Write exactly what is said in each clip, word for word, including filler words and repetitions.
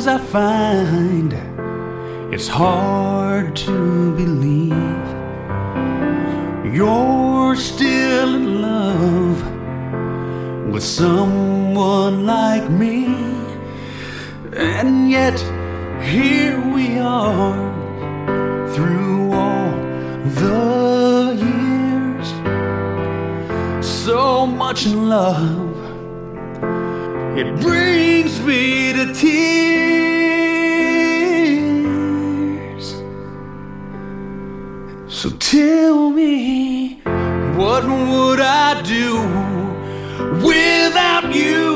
I find it's hard to believe you're still in love with someone like me. And yet here we are through all the years, so much in love it brings me to tears. So tell me, what would I do without you?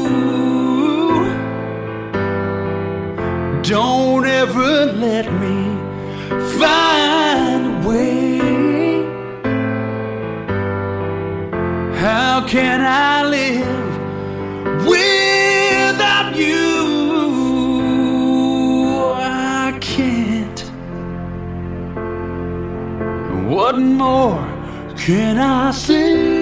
Don't ever let me find a way. How can I live without you? I can't. What more can I say?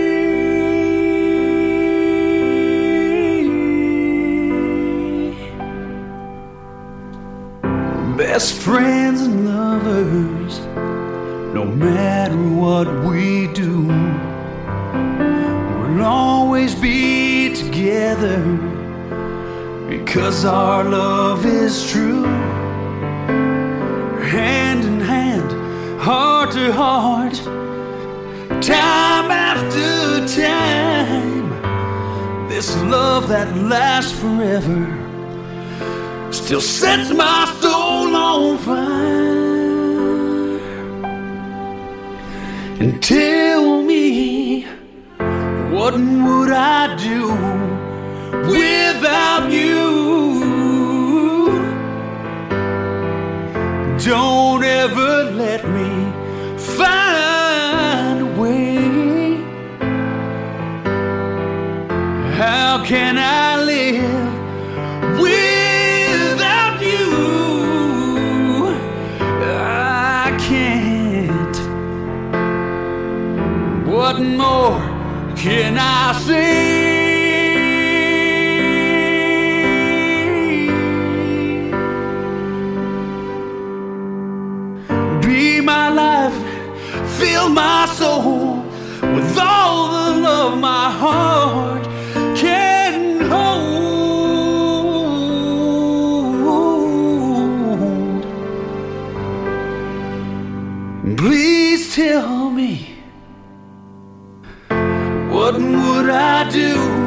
Best friends and lovers, no matter what we do, we'll always be together because our love is true. Hand in hand, heart to heart, time after time, this love that lasts forever still sets my soul on fire. And tell me, what would I do without you? Don't ever let me find a way. How can I live without you? I can't. What more can I say? Be my life, fill my soul with all the love my heart can hold. Please tell me, what would I do